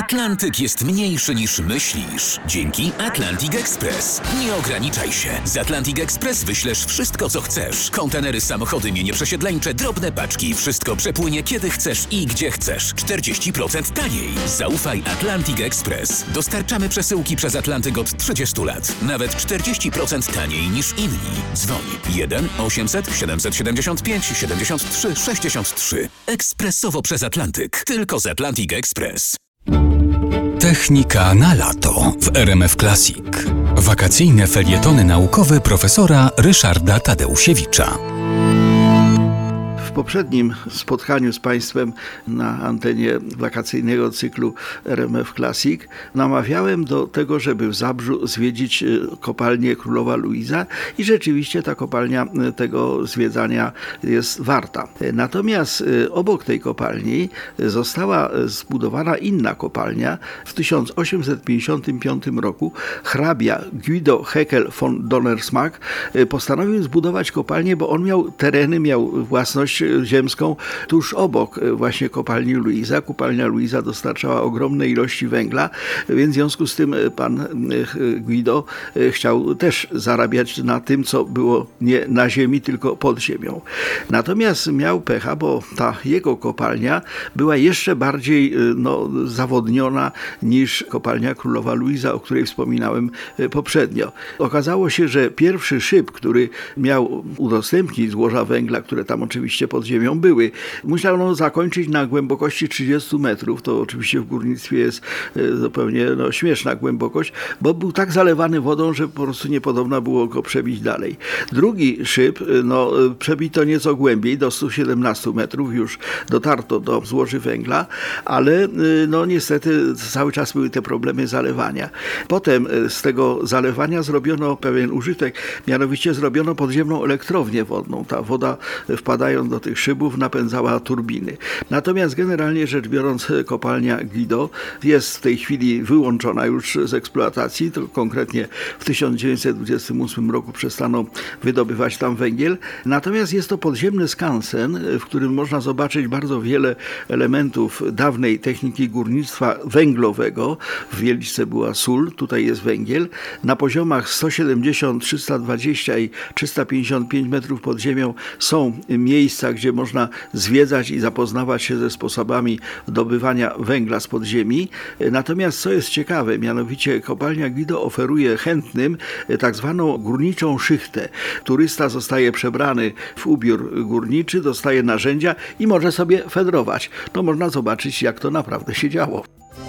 Atlantyk jest mniejszy niż myślisz. Dzięki Atlantic Express. Nie ograniczaj się. Z Atlantic Express wyślesz wszystko, co chcesz. Kontenery, samochody, mienie przesiedleńcze, drobne paczki. Wszystko przepłynie kiedy chcesz i gdzie chcesz. 40% taniej. Zaufaj Atlantic Express. Dostarczamy przesyłki przez Atlantyk od 30 lat. Nawet 40% taniej niż inni. Dzwoń 1 800 775 73 63. Ekspresowo przez Atlantyk. Tylko z Atlantic Express. Technika na lato w RMF Classic. Wakacyjne felietony naukowe profesora Ryszarda Tadeusiewicza. W poprzednim spotkaniu z Państwem na antenie wakacyjnego cyklu RMF Classic namawiałem do tego, żeby w Zabrzu zwiedzić kopalnię Królowa Luiza i rzeczywiście ta kopalnia tego zwiedzania jest warta. Natomiast obok tej kopalni została zbudowana inna kopalnia. W 1855 roku hrabia Guido Heckel von Donnersmarck postanowił zbudować kopalnię, bo on miał tereny, miał własność ziemską tuż obok właśnie kopalni Luiza. Kopalnia Luiza dostarczała ogromne ilości węgla, więc w związku z tym pan Guido chciał też zarabiać na tym, co było nie na ziemi, tylko pod ziemią. Natomiast miał pecha, bo ta jego kopalnia była jeszcze bardziej zawodniona niż kopalnia Królowa Luiza, o której wspominałem poprzednio. Okazało się, że pierwszy szyb, który miał udostępnić złoża węgla, które tam oczywiście pod ziemią były, musiano zakończyć na głębokości 30 metrów. To oczywiście w górnictwie jest zupełnie śmieszna głębokość, bo był tak zalewany wodą, że po prostu niepodobna było go przebić dalej. Drugi szyb przebito nieco głębiej, do 117 metrów, już dotarto do złoży węgla, ale niestety cały czas były te problemy zalewania. Potem z tego zalewania zrobiono pewien użytek, mianowicie zrobiono podziemną elektrownię wodną. Ta woda, wpadając do tych szybów, napędzała turbiny. Natomiast generalnie rzecz biorąc, kopalnia Guido jest w tej chwili wyłączona już z eksploatacji. To konkretnie w 1928 roku przestano wydobywać tam węgiel. Natomiast jest to podziemny skansen, w którym można zobaczyć bardzo wiele elementów dawnej techniki górnictwa węglowego. W Wieliczce była sól, tutaj jest węgiel. Na poziomach 170, 320 i 355 metrów pod ziemią są miejsca, gdzie można zwiedzać i zapoznawać się ze sposobami dobywania węgla z podziemi. Natomiast co jest ciekawe, mianowicie kopalnia Guido oferuje chętnym tak zwaną górniczą szychtę. Turysta zostaje przebrany w ubiór górniczy, dostaje narzędzia i może sobie fedrować. Można zobaczyć, jak to naprawdę się działo.